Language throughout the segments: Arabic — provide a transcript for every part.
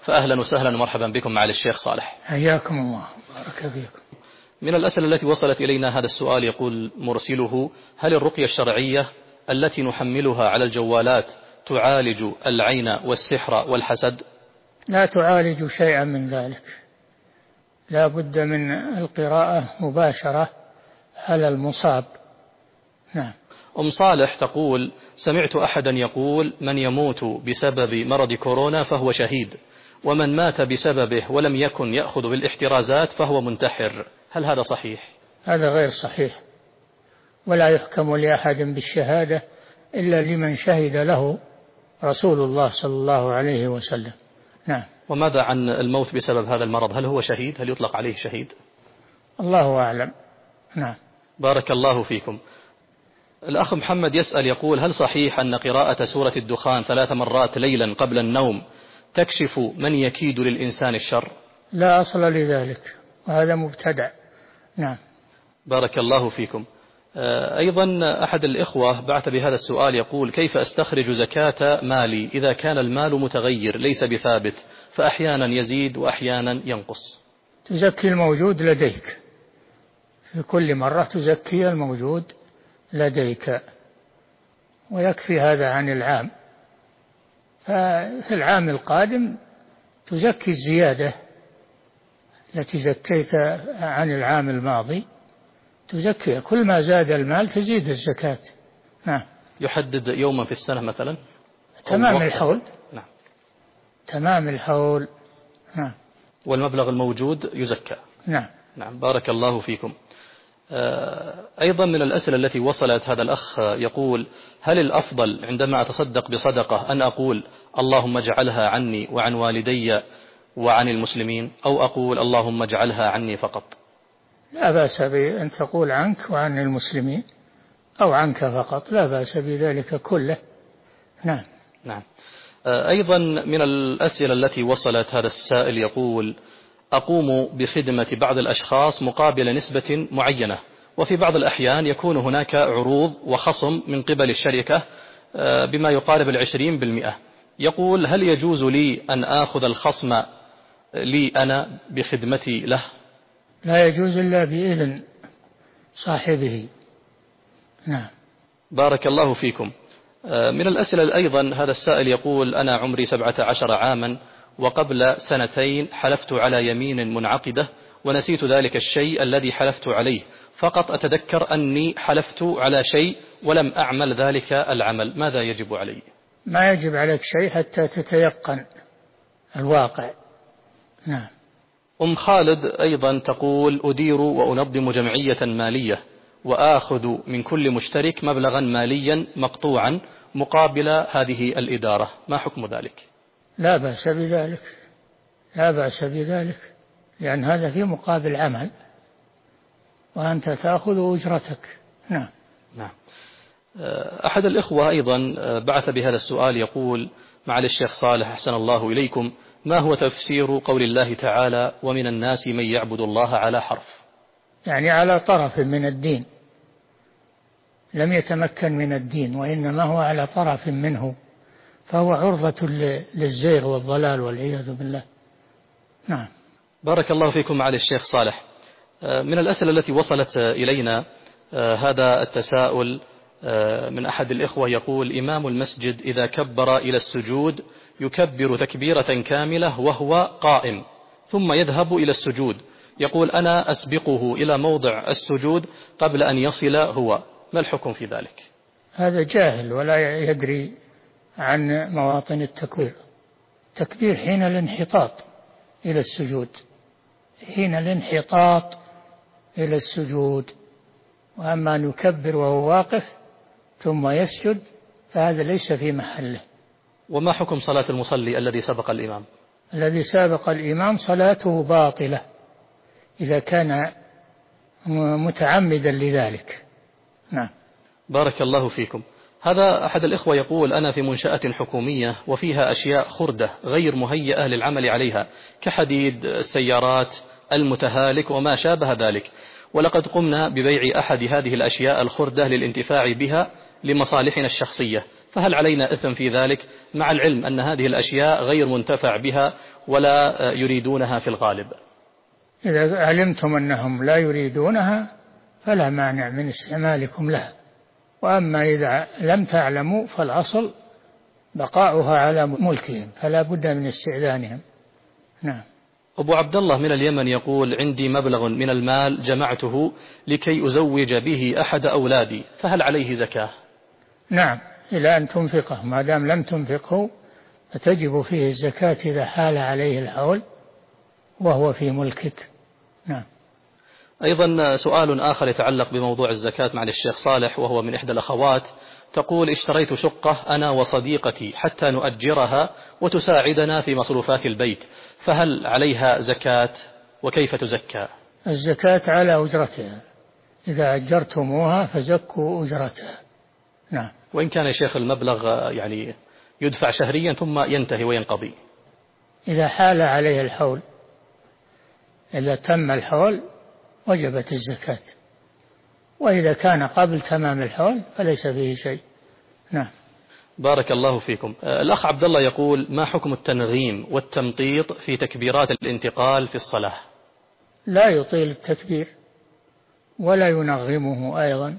فأهلا وسهلا ومرحبا بكم مع الشيخ صالح. حياكم الله بارك فيكم. من الأسئلة التي وصلت إلينا هذا السؤال، يقول مرسله: هل الرقية الشرعية التي نحملها على الجوالات تعالج العين والسحر والحسد؟ لا تعالج شيئا من ذلك، لا بد من القراءة مباشرة على المصاب. نعم. أم صالح تقول: سمعت أحدا يقول: من يموت بسبب مرض كورونا فهو شهيد، ومن مات بسببه ولم يكن يأخذ بالاحترازات فهو منتحر، هل هذا صحيح؟ هذا غير صحيح، ولا يحكم لأحد بالشهادة إلا لمن شهد له رسول الله صلى الله عليه وسلم. نعم. وماذا عن الموت بسبب هذا المرض؟ هل هو شهيد؟ هل يطلق عليه شهيد؟ الله أعلم. نعم. بارك الله فيكم. الأخ محمد يسأل يقول: هل صحيح أن قراءة سورة الدخان 3 مرات ليلا قبل النوم تكشف من يكيد للإنسان الشر؟ لا أصل لذلك، وهذا مبتدع. نعم. بارك الله فيكم. أيضا أحد الإخوة بعث بهذا السؤال يقول: كيف أستخرج زكاة مالي إذا كان المال متغير ليس بثابت، فأحيانا يزيد وأحيانا ينقص؟ تزكي الموجود لديك، في كل مرة تزكي الموجود لديك، ويكفي هذا عن العام. ففي العام القادم تزكي الزيادة التي زكيت عن العام الماضي، تزكي كل ما زاد المال تزيد الزكاة. نعم. يحدد يوما في السنة مثلا؟ تمام الحول. نعم. تمام الحول. نعم. والمبلغ الموجود يزكى. نعم. نعم. بارك الله فيكم. أيضا من الأسئلة التي وصلت هذا الأخ يقول: هل الأفضل عندما أتصدق بصدقة أن أقول اللهم اجعلها عني وعن والدي وعن المسلمين، أو أقول اللهم اجعلها عني فقط؟ لا بأس بأن تقول عنك وعن المسلمين أو عنك فقط، لا بأس بذلك كله. نعم. نعم. أيضا من الأسئلة التي وصلت هذا السائل يقول: أقوم بخدمة بعض الأشخاص مقابل نسبة معينة، وفي بعض الأحيان يكون هناك عروض وخصم من قبل الشركة بما يقارب 20%. يقول: هل يجوز لي أن آخذ الخصم لي أنا بخدمتي له؟ لا يجوز إلا بإذن صاحبه. نعم. بارك الله فيكم. من الأسئلة أيضا هذا السائل يقول: أنا عمري 17 عاما، وقبل 2 سنين حلفت على يمين منعقدة، ونسيت ذلك الشيء الذي حلفت عليه، فقط أتذكر أني حلفت على شيء ولم أعمل ذلك العمل، ماذا يجب علي؟ ما يجب عليك شيء حتى تتيقن الواقع. نعم. أم خالد أيضا تقول: أدير وأنظم جمعية مالية، وآخذ من كل مشترك مبلغا ماليا مقطوعا مقابل هذه الإدارة، ما حكم ذلك؟ لا بأس بذلك، لا بأس بذلك، لأن هذا في مقابل عمل، وأنت تأخذ أجرتك. نعم. نعم. أحد الإخوة أيضا بعث بهذا السؤال يقول: معالي الشيخ صالح أحسن الله إليكم، ما هو تفسير قول الله تعالى: ومن الناس من يعبد الله على حرف؟ يعني على طرف من الدين، لم يتمكن من الدين، وإنما هو على طرف منه، فهو عرضة للزيغ والضلال والعياذ بالله. نعم. بارك الله فيكم معالي الشيخ صالح. من الأسئلة التي وصلت إلينا هذا التساؤل من أحد الإخوة يقول: إمام المسجد إذا كبر إلى السجود يكبر تكبيرة كاملة وهو قائم، ثم يذهب إلى السجود، يقول: أنا أسبقه إلى موضع السجود قبل أن يصل هو، ما الحكم في ذلك؟ هذا جاهل ولا يدري عن مواطن التكبير. تكبير حين الانحطاط إلى السجود، حين الانحطاط إلى السجود، وأما أن يكبر وهو واقف ثم يسجد فهذا ليس في محله. وما حكم صلاة المصلي الذي سبق الإمام؟ الذي سابق الإمام صلاته باطلة إذا كان متعمدا لذلك. نعم. بارك الله فيكم. هذا أحد الإخوة يقول: أنا في منشأة حكومية وفيها أشياء خردة غير مهيئة للعمل عليها كحديد السيارات المتهالك وما شابه ذلك، ولقد قمنا ببيع أحد هذه الأشياء الخردة للانتفاع بها لمصالحنا الشخصية، فهل علينا إثم في ذلك مع العلم أن هذه الأشياء غير منتفع بها ولا يريدونها في الغالب؟ إذا علمتم أنهم لا يريدونها فلا مانع من استعمالكم لها، وأما إذا لم تعلموا فالأصل بقاؤها على ملكهم، فلا بد من استئذانهم. نعم. أبو عبد الله من اليمن يقول: عندي مبلغ من المال جمعته لكي أزوج به أحد أولادي، فهل عليه زكاة؟ نعم، إلى أن تنفقه، ما دام لم تنفقه فتجب فيه الزكاة إذا حال عليه الحول وهو في ملكك. نعم. أيضا سؤال آخر يتعلق بموضوع الزكاة مع الشيخ صالح، وهو من إحدى الأخوات تقول: اشتريت شقة أنا وصديقتي حتى نؤجرها وتساعدنا في مصروفات البيت، فهل عليها زكاة وكيف تزكى؟ الزكاة على أجرتها، إذا أجرتموها فزكوا أجرتها. نعم. وإن كان يا شيخ المبلغ يعني يدفع شهريا ثم ينتهي وينقضي؟ إذا حال عليه الحول، إذا تم الحول وجبت الزكاة، وإذا كان قبل تمام الحول فليس فيه شيء. نعم. بارك الله فيكم. الأخ عبد الله يقول: ما حكم التنغيم والتمطيط في تكبيرات الانتقال في الصلاة؟ لا يطيل التكبير ولا ينغمه أيضا،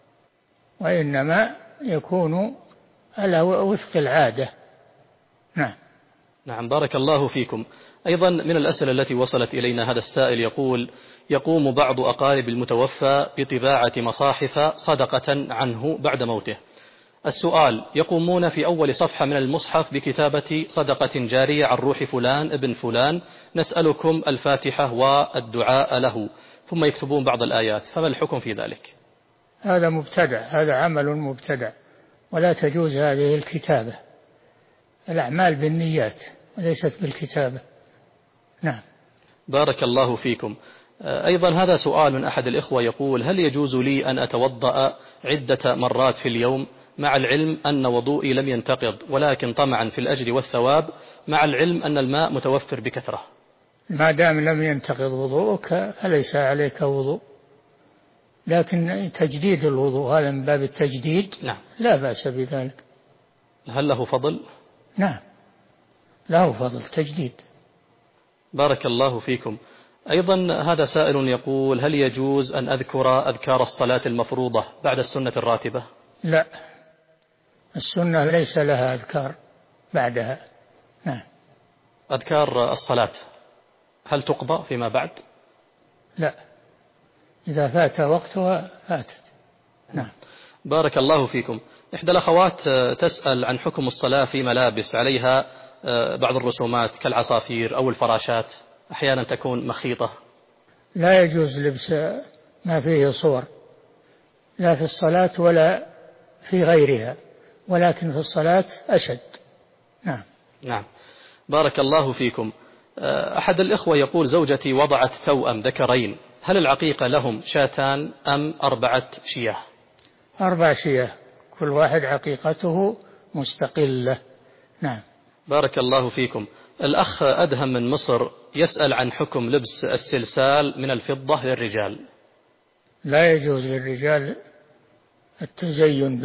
وإنما يكون على وفق العادة. نعم. نعم، بارك الله فيكم. أيضا من الأسئلة التي وصلت إلينا هذا السائل يقول: يقوم بعض أقارب المتوفى بطباعة مصاحف صدقة عنه بعد موته. السؤال: يقومون في أول صفحة من المصحف بكتابة صدقة جارية عن روح فلان ابن فلان، نسألكم الفاتحة والدعاء له، ثم يكتبون بعض الآيات، فما الحكم في ذلك؟ هذا مبتدع، هذا عمل مبتدع، ولا تجوز هذه الكتابة. الأعمال بالنيات وليست بالكتابة. نعم. بارك الله فيكم. أيضا هذا سؤال من أحد الإخوة يقول: هل يجوز لي أن أتوضأ عدة مرات في اليوم مع العلم أن وضوئي لم ينتقض، ولكن طمعا في الأجر والثواب، مع العلم أن الماء متوفر بكثرة؟ ما دام لم ينتقض وضوءك فليس عليك وضوء، لكن تجديد الوضوء هذا من باب التجديد. نعم. لا بأس بذلك. هل له فضل؟ نعم، له فضل تجديد. بارك الله فيكم. أيضا هذا سائل يقول: هل يجوز أن أذكر أذكار الصلاة المفروضة بعد السنة الراتبة؟ لا، السنة ليس لها أذكار بعدها. نعم. أذكار الصلاة هل تقضى فيما بعد؟ لا، إذا فات وقتها فاتت. نعم. بارك الله فيكم. إحدى الأخوات تسأل عن حكم الصلاة في ملابس عليها بعض الرسومات كالعصافير أو الفراشات، أحيانا تكون مخيطة. لا يجوز لبس ما فيه صور، لا في الصلاة ولا في غيرها، ولكن في الصلاة أشد. نعم. نعم، بارك الله فيكم. أحد الإخوة يقول: زوجتي وضعت توأم ذكرين، هل العقيقة لهم شاتان أم 4 شياه؟ 4 شياه، كل واحد عقيقته مستقلة. نعم. بارك الله فيكم. الأخ أدهم من مصر يسأل عن حكم لبس السلسال من الفضة للرجال. لا يجوز للرجال التزين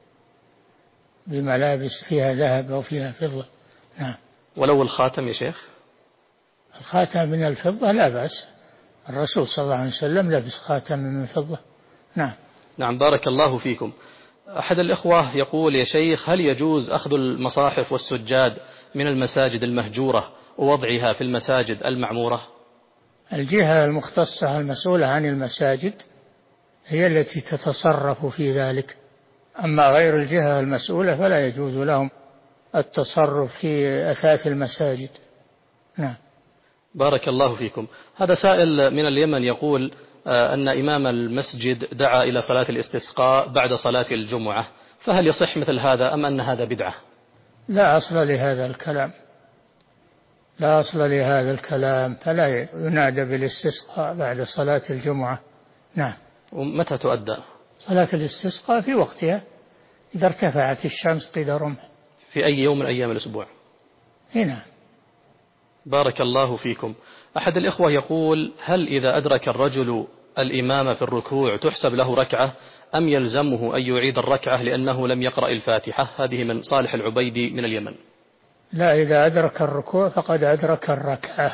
بملابس فيها ذهب أو فيها فضة. نعم. ولو الخاتم يا شيخ؟ الخاتم من الفضة لا بأس، الرسول صلى الله عليه وسلم لبس خاتم من فضة. نعم. نعم، بارك الله فيكم. أحد الإخوة يقول: يا شيخ، هل يجوز أخذ المصاحف والسجاد من المساجد المهجورة ووضعها في المساجد المعمورة؟ الجهة المختصة المسؤولة عن المساجد هي التي تتصرف في ذلك، أما غير الجهة المسؤولة فلا يجوز لهم التصرف في أثاث المساجد. نعم. بارك الله فيكم. هذا سائل من اليمن يقول أن إمام المسجد دعا إلى صلاة الاستسقاء بعد صلاة الجمعة، فهل يصح مثل هذا أم أن هذا بدعة؟ لا أصل لهذا الكلام، لا أصل لهذا الكلام، فلا ينادى بالاستسقاء بعد صلاة الجمعة. نعم. ومتى تؤدى صلاة الاستسقاء؟ في وقتها إذا ارتفعت الشمس قيد رمح. في أي يوم من أيام الأسبوع؟ هنا. بارك الله فيكم. أحد الإخوة يقول: هل إذا أدرك الرجل الإمام في الركوع تحسب له ركعة أم يلزمه أن يعيد الركعة لأنه لم يقرأ الفاتحة؟ هذه من صالح العبيدي من اليمن. لا، إذا أدرك الركوع فقد أدرك الركعة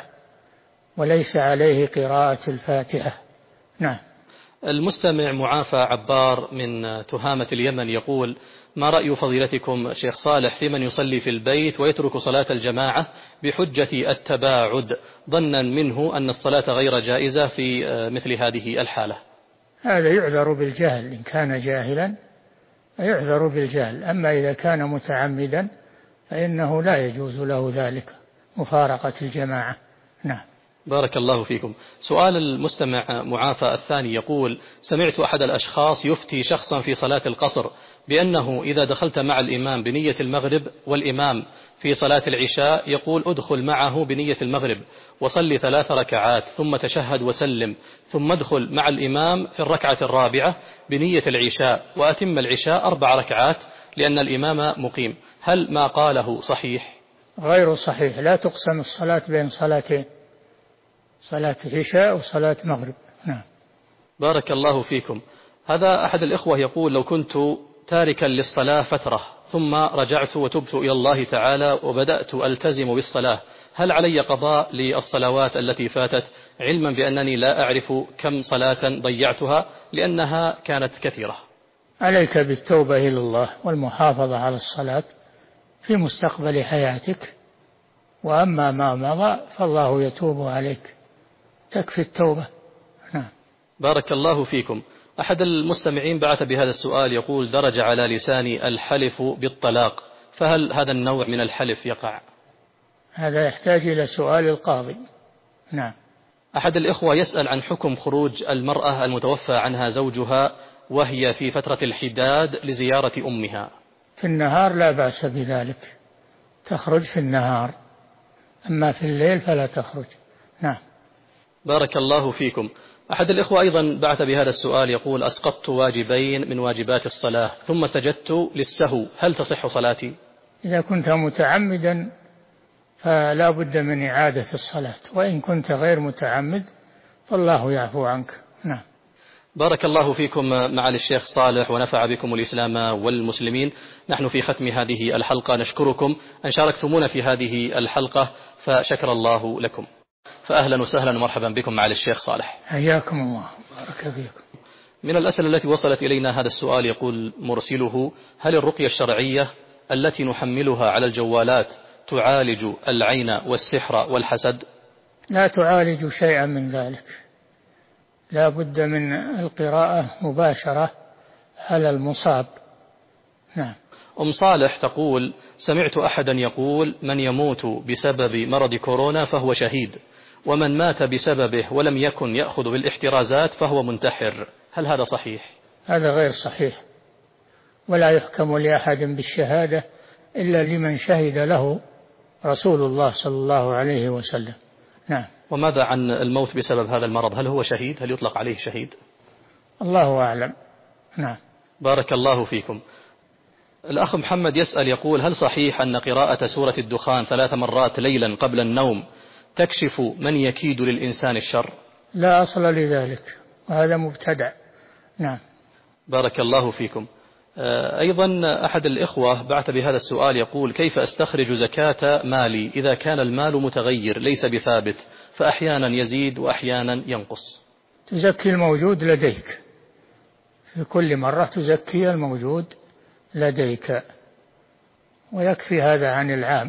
وليس عليه قراءة الفاتحة. نعم. المستمع معافى عبار من تهامة اليمن يقول: ما رأي فضيلتكم شيخ صالح في من يصلي في البيت ويترك صلاة الجماعة بحجة التباعد ظنا منه أن الصلاة غير جائزة في مثل هذه الحالة؟ هذا يعذر بالجهل، إن كان جاهلا يعذر بالجهل، أما إذا كان متعمدا فإنه لا يجوز له ذلك، مفارقة الجماعة. نعم. بارك الله فيكم. سؤال المستمع معافى الثاني يقول: سمعت أحد الأشخاص يفتي شخصا في صلاة القصر بأنه إذا دخلت مع الإمام بنية المغرب والإمام في صلاة العشاء يقول ادخل معه بنية المغرب وصلي 3 ركعات ثم تشهد وسلم، ثم ادخل مع الإمام في الركعة الرابعة بنية العشاء وأتم العشاء 4 ركعات لأن الإمام مقيم. هل ما قاله صحيح؟ غير صحيح، لا تقسم الصلاة بين صلاتين، صلاة عشاء وصلاة مغرب. نعم. بارك الله فيكم. هذا أحد الإخوة يقول: لو كنت تاركا للصلاة فترة ثم رجعت وتبت إلى الله تعالى وبدأت ألتزم بالصلاة، هل علي قضاء للصلوات التي فاتت، علما بأنني لا أعرف كم صلاة ضيعتها لأنها كانت كثيرة؟ عليك بالتوبة إلى الله والمحافظة على الصلاة في مستقبل حياتك، وأما ما مضى فالله يتوب عليك، تكفي التوبة. نعم. بارك الله فيكم. أحد المستمعين بعث بهذا السؤال يقول: درج على لساني الحلف بالطلاق، فهل هذا النوع من الحلف يقع؟ هذا يحتاج إلى سؤال القاضي. نعم. أحد الإخوة يسأل عن حكم خروج المرأة المتوفى عنها زوجها وهي في فترة الحداد لزيارة أمها. في النهار لا بأس بذلك، تخرج في النهار، أما في الليل فلا تخرج. نعم. بارك الله فيكم. أحد الإخوة أيضا بعث بهذا السؤال يقول: أسقطت واجبين من واجبات الصلاة ثم سجدت للسهو، هل تصح صلاتي؟ إذا كنت متعمدا فلا بد من إعادة الصلاة، وإن كنت غير متعمد فالله يعفو عنك. نعم. بارك الله فيكم معالي الشيخ صالح ونفع بكم الإسلام والمسلمين. نحن في ختم هذه الحلقة نشكركم أن شاركتمونا في هذه الحلقة، فشكر الله لكم. فأهلا وسهلا ومرحبا بكم معالي الشيخ صالح. حياكم الله، بارك فيكم. من الأسئلة التي وصلت إلينا هذا السؤال يقول مرسله: هل الرقية الشرعية التي نحملها على الجوالات تعالج العين والسحر والحسد؟ لا تعالج شيئا من ذلك، لا بد من القراءة مباشرة على المصاب. نعم. أم صالح تقول: سمعت أحدا يقول: من يموت بسبب مرض كورونا فهو شهيد، ومن مات بسببه ولم يكن يأخذ بالاحترازات فهو منتحر، هل هذا صحيح؟ هذا غير صحيح، ولا يحكم لأحد بالشهادة إلا لمن شهد له رسول الله صلى الله عليه وسلم. نعم. وماذا عن الموت بسبب هذا المرض، هل هو شهيد؟ هل يطلق عليه شهيد؟ الله أعلم. نعم. بارك الله فيكم. الأخ محمد يسأل يقول: هل صحيح أن قراءة سورة الدخان 3 مرات ليلا قبل النوم تكشف من يكيد للإنسان الشر؟ لا أصل لذلك، وهذا مبتدع. نعم. بارك الله فيكم. أيضا أحد الإخوة بعث بهذا السؤال يقول: كيف أستخرج زكاة مالي إذا كان المال متغير ليس بثابت، فأحيانا يزيد وأحيانا ينقص؟ تزكي الموجود لديك، في كل مرة تزكي الموجود لديك، ويكفي هذا عن العام.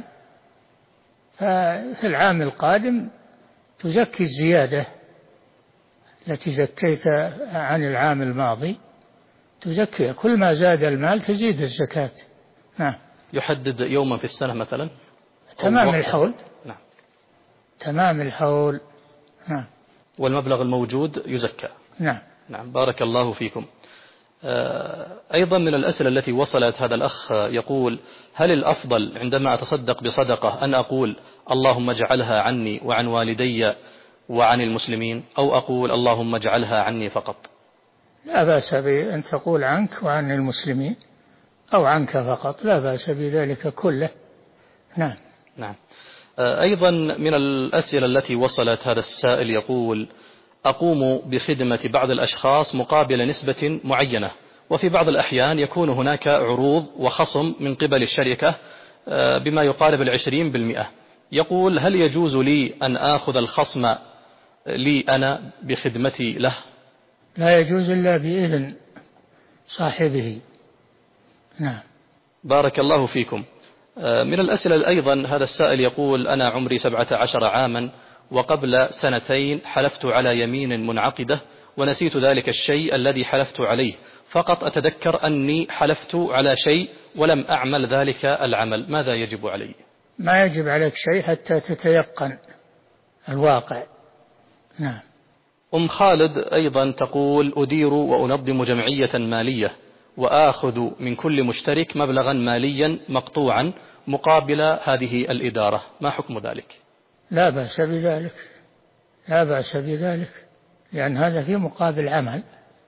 ففي العام القادم تزكي الزيادة التي زكيت عن العام الماضي، تزكي كل ما زاد المال تزيد الزكاة. نعم. يحدد يوما في السنة مثلا؟ تمام الحول. نعم. تمام الحول. نعم. والمبلغ الموجود يزكى. نعم. نعم. بارك الله فيكم. أيضا من الأسئلة التي وصلت هذا الأخ يقول: هل الأفضل عندما أتصدق بصدقة أن أقول اللهم اجعلها عني وعن والدي وعن المسلمين، أو أقول اللهم اجعلها عني فقط؟ لا بأس بأن تقول عنك وعن المسلمين أو عنك فقط، لا بأس بذلك كله. نعم. نعم. أيضا من الأسئلة التي وصلت هذا السائل يقول: أقوم بخدمة بعض الأشخاص مقابل نسبة معينة، وفي بعض الأحيان يكون هناك عروض وخصم من قبل الشركة بما يقارب 20%. يقول: هل يجوز لي أن آخذ الخصم لي أنا بخدمتي له؟ لا يجوز إلا بإذن صاحبه. نعم. بارك الله فيكم. من الأسئلة أيضا هذا السائل يقول: أنا عمري 17 عاما، وقبل 2 حلفت على يمين منعقدة ونسيت ذلك الشيء الذي حلفت عليه، فقط أتذكر أني حلفت على شيء ولم أعمل ذلك العمل، ماذا يجب علي؟ ما يجب عليك شيء حتى تتيقن الواقع. نعم. أم خالد أيضا تقول: أدير وأنظم جمعية مالية، وآخذ من كل مشترك مبلغا ماليا مقطوعا مقابل هذه الإدارة، ما حكم ذلك؟ لا بأس بذلك، لا بأس بذلك، لأن هذا في مقابل عمل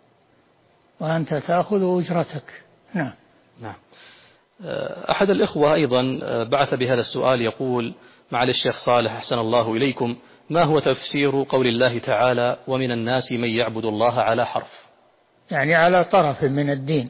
وأنت تأخذ أجرتك. نعم. نعم. أحد الإخوة أيضا بعث بهذا السؤال يقول: معالي الشيخ صالح أحسن الله إليكم، ما هو تفسير قول الله تعالى: ومن الناس من يعبد الله على حرف؟ يعني على طرف من الدين،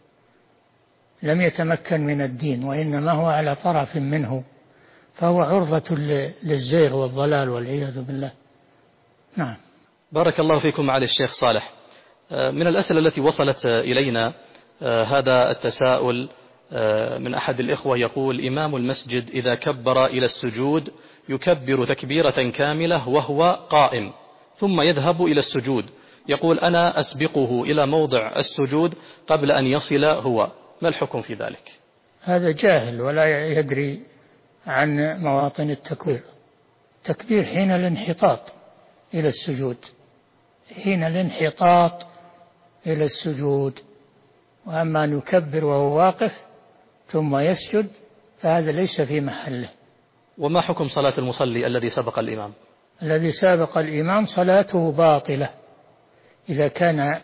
لم يتمكن من الدين وإنما هو على طرف منه، فهو عرضة للزيغ والضلال والعياذ بالله. نعم. بارك الله فيكم معالي الشيخ صالح. من الأسئلة التي وصلت إلينا هذا التساؤل من أحد الإخوة يقول: إمام المسجد إذا كبر إلى السجود يكبر تكبيرة كاملة وهو قائم ثم يذهب إلى السجود، يقول: أنا أسبقه إلى موضع السجود قبل أن يصل هو، ما الحكم في ذلك؟ هذا جاهل ولا يدري عن مواطن التكبير. التكبير حين الانحطاط إلى السجود، حين الانحطاط إلى السجود، وأما أن يكبر وهو واقف ثم يسجد فهذا ليس في محله. وما حكم صلاة المصلي الذي سبق الإمام؟ الذي سابق الإمام صلاته باطلة إذا كان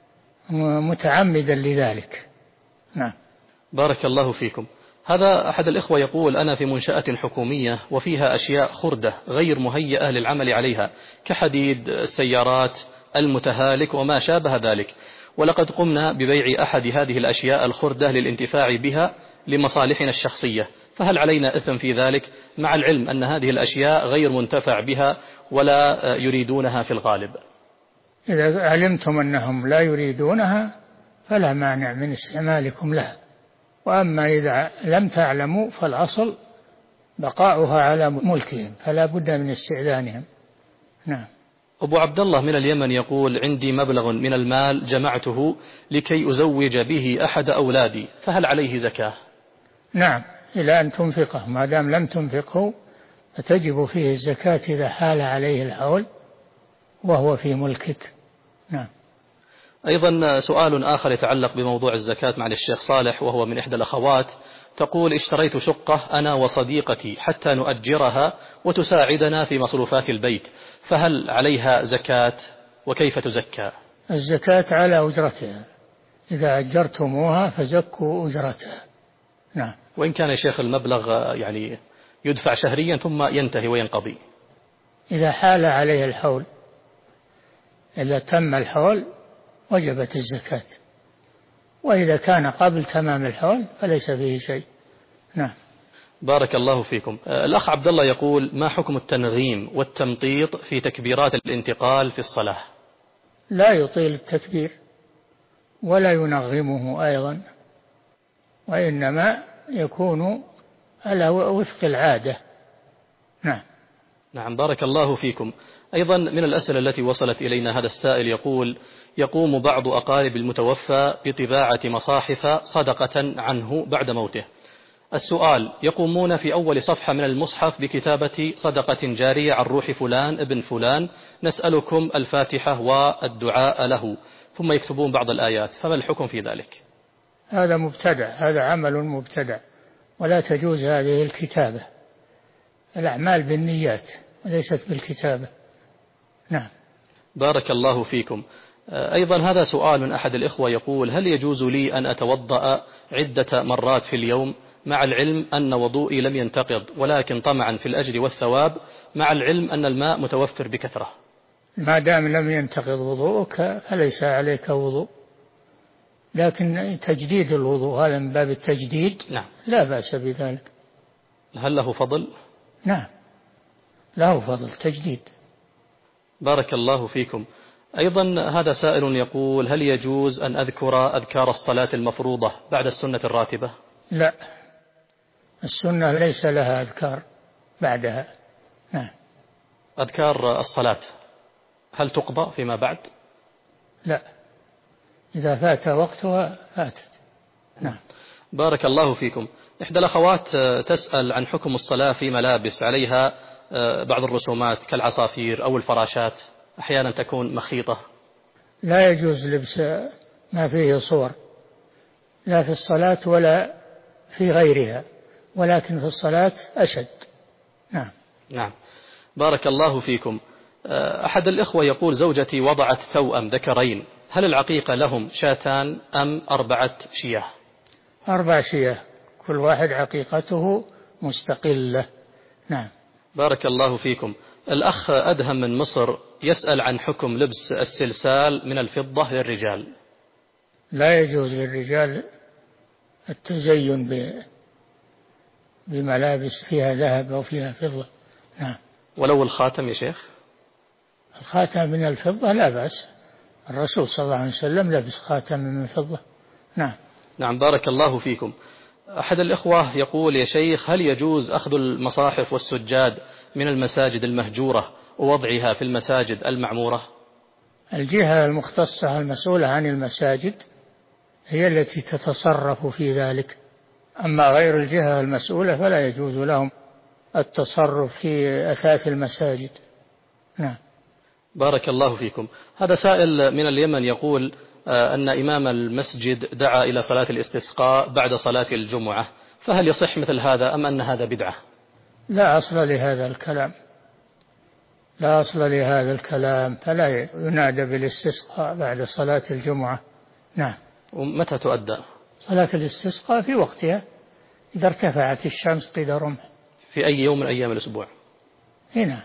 متعمدا لذلك. نعم. بارك الله فيكم. هذا أحد الإخوة يقول: أنا في منشأة حكومية وفيها أشياء خردة غير مهيئة للعمل عليها كحديد السيارات المتهالك وما شابه ذلك، ولقد قمنا ببيع أحد هذه الأشياء الخردة للانتفاع بها لمصالحنا الشخصية، فهل علينا إثم في ذلك مع العلم أن هذه الأشياء غير منتفع بها ولا يريدونها في الغالب؟ إذا علمتم أنهم لا يريدونها فلا مانع من استعمالكم لها، وأما إذا لم تعلموا فالأصل بقاؤها على ملكهم، فلا بد من استئذانهم. نعم. أبو عبد الله من اليمن يقول: عندي مبلغ من المال جمعته لكي أزوج به أحد أولادي، فهل عليه زكاة؟ نعم، إلى أن تنفقه، ما دام لم تنفقه فتجب فيه الزكاة إذا حال عليه الحول وهو في ملكك. نعم. أيضا سؤال آخر يتعلق بموضوع الزكاة مع الشيخ صالح، وهو من إحدى الأخوات تقول: اشتريت شقة أنا وصديقتي حتى نؤجرها وتساعدنا في مصروفات البيت، فهل عليها زكاة وكيف تزكى؟ الزكاة على أجرتها، إذا أجرتموها فزكوا أجرتها. نعم. وإن كان يا شيخ المبلغ يعني يدفع شهريا ثم ينتهي وينقضي؟ إذا حال عليه الحول، إذا تم الحول وجبت الزكاة، وإذا كان قبل تمام الحول فليس فيه شيء. نعم. بارك الله فيكم. الأخ عبد الله يقول: ما حكم التنغيم والتمطيط في تكبيرات الانتقال في الصلاة؟ لا يطيل التكبير ولا ينغمه أيضا، وإنما يكون على وفق العادة. نعم. نعم. بارك الله فيكم. أيضا من الأسئلة التي وصلت إلينا هذا السائل يقول: يقوم بعض أقارب المتوفى بطباعة مصاحف صدقة عنه بعد موته. السؤال: يقومون في أول صفحة من المصحف بكتابة صدقة جارية عن روح فلان ابن فلان، نسألكم الفاتحة والدعاء له، ثم يكتبون بعض الآيات، فما الحكم في ذلك؟ هذا مبتدع، هذا عمل مبتدع، ولا تجوز هذه الكتابة. الأعمال بالنيات وليست بالكتابة. نعم. بارك الله فيكم. أيضا هذا سؤال من أحد الإخوة يقول: هل يجوز لي أن أتوضأ عدة مرات في اليوم مع العلم أن وضوئي لم ينتقض، ولكن طمعا في الأجر والثواب، مع العلم أن الماء متوفر بكثرة؟ ما دام لم ينتقض وضوءك فليس عليك وضوء، لكن تجديد الوضوء هذا من باب التجديد نعم. لا بأس بذلك. هل له فضل؟ نعم له فضل تجديد. بارك الله فيكم. أيضا هذا سائل يقول: هل يجوز أن أذكر أذكار الصلاة المفروضة بعد السنة الراتبة؟ لا، السنة ليس لها أذكار بعدها. نعم. أذكار الصلاة هل تقضى فيما بعد؟ لا، إذا فات وقتها فاتت. نعم. بارك الله فيكم. إحدى الأخوات تسأل عن حكم الصلاة في ملابس عليها بعض الرسومات كالعصافير أو الفراشات، أحيانا تكون مخيطة. لا يجوز لبس ما فيه صور، لا في الصلاة ولا في غيرها، ولكن في الصلاة أشد. نعم. نعم. بارك الله فيكم. أحد الإخوة يقول: زوجتي وضعت توأم ذكرين، هل العقيقة لهم شاتان أم 4 شياه؟ 4 شياه، كل واحد عقيقته مستقلة. نعم. بارك الله فيكم. الأخ أدهم من مصر يسأل عن حكم لبس السلسال من الفضة للرجال. لا يجوز للرجال التزين بملابس فيها ذهب أو فيها فضة. نعم. ولو الخاتم يا شيخ؟ الخاتم من الفضة لا بأس، الرسول صلى الله عليه وسلم لبس خاتم من فضة. نعم. نعم. بارك الله فيكم. أحد الإخوة يقول: يا شيخ، هل يجوز أخذ المصاحف والسجاد من المساجد المهجورة ووضعها في المساجد المعمورة؟ الجهة المختصة المسؤولة عن المساجد هي التي تتصرف في ذلك، أما غير الجهة المسؤولة فلا يجوز لهم التصرف في أثاث المساجد. نعم. بارك الله فيكم. هذا سائل من اليمن يقول أن إمام المسجد دعا إلى صلاة الاستسقاء بعد صلاة الجمعة، فهل يصح مثل هذا أم أن هذا بدعة؟ لا أصل لهذا الكلام، لا أصل لهذا الكلام، فلا ينادى بالاستسقاء بعد صلاة الجمعة. نعم. ومتى تؤدى صلاة الاستسقاء؟ في وقتها إذا ارتفعت الشمس قيد رمح. في أي يوم من أيام الأسبوع؟ هنا.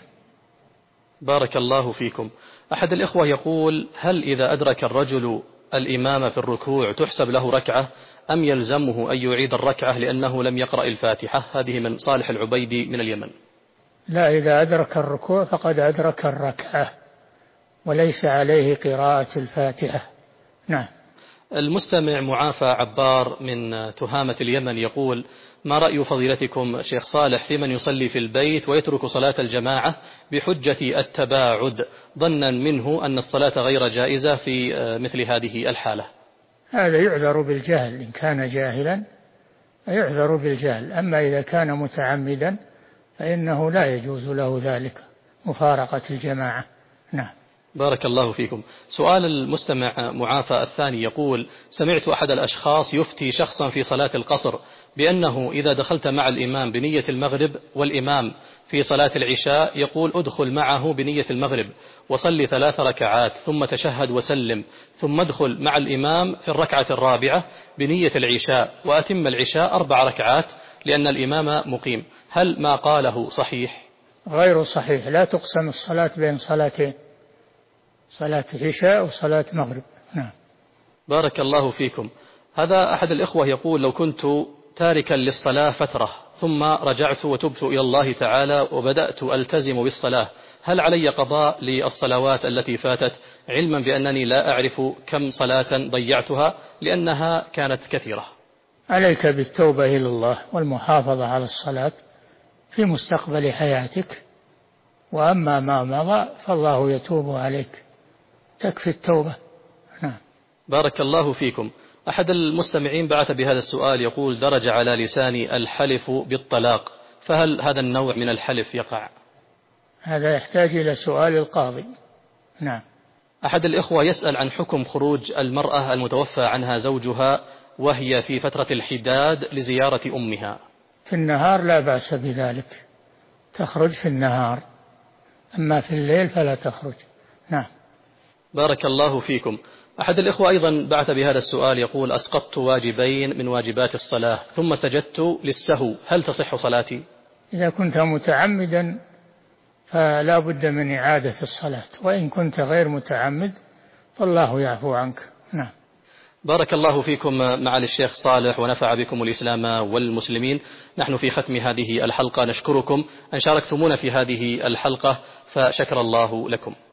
بارك الله فيكم. أحد الإخوة يقول: هل إذا أدرك الرجل الإمام في الركوع تحسب له ركعة أم يلزمه أن يعيد الركعة لأنه لم يقرأ الفاتحة؟ هذه من صالح العبيدي من اليمن. لا، إذا أدرك الركوع فقد أدرك الركعة وليس عليه قراءة الفاتحة. نعم. المستمع معافى عبار من تهامة اليمن يقول: ما رأي فضيلتكم شيخ صالح في من يصلي في البيت ويترك صلاة الجماعة بحجة التباعد ظنا منه أن الصلاة غير جائزة في مثل هذه الحالة؟ هذا يعذر بالجهل، إن كان جاهلا يعذر بالجهل، أما إذا كان متعمدا فإنه لا يجوز له ذلك، مفارقة الجماعة. نعم. بارك الله فيكم. سؤال المستمع معافى الثاني يقول: سمعت أحد الأشخاص يفتي شخصا في صلاة القصر بأنه إذا دخلت مع الإمام بنية المغرب والإمام في صلاة العشاء يقول: ادخل معه بنية المغرب وصلي 3 ركعات ثم تشهد وسلم، ثم ادخل مع الإمام في الركعة الرابعة بنية العشاء وأتم العشاء 4 ركعات لأن الإمام مقيم. هل ما قاله صحيح؟ غير صحيح، لا تقسم الصلاة بين صلاتين، صلاة عشاء وصلاة مغرب. نعم. بارك الله فيكم. هذا أحد الإخوة يقول: لو كنت تاركا للصلاة فترة ثم رجعت وتبت إلى الله تعالى وبدأت ألتزم بالصلاة، هل علي قضاء للصلوات التي فاتت علما بأنني لا أعرف كم صلاة ضيعتها لأنها كانت كثيرة؟ عليك بالتوبة إلى الله والمحافظة على الصلاة في مستقبل حياتك، وأما ما مضى فالله يتوب عليك، تكفي التوبة. نعم. بارك الله فيكم. أحد المستمعين بعث بهذا السؤال يقول: درج على لساني الحلف بالطلاق، فهل هذا النوع من الحلف يقع؟ هذا يحتاج إلى سؤال القاضي. نعم. أحد الإخوة يسأل عن حكم خروج المرأة المتوفى عنها زوجها وهي في فترة الحداد لزيارة أمها. في النهار لا بأس بذلك، تخرج في النهار، أما في الليل فلا تخرج. نعم. بارك الله فيكم. أحد الإخوة أيضا بعث بهذا السؤال يقول: أسقطت واجبين من واجبات الصلاة ثم سجدت للسهو، هل تصح صلاتي؟ إذا كنت متعمدا فلا بد من إعادة الصلاة، وإن كنت غير متعمد فالله يعفو عنك. نعم. بارك الله فيكم معالي الشيخ صالح ونفع بكم الإسلام والمسلمين. نحن في ختم هذه الحلقة نشكركم أن شاركتمونا في هذه الحلقة، فشكر الله لكم.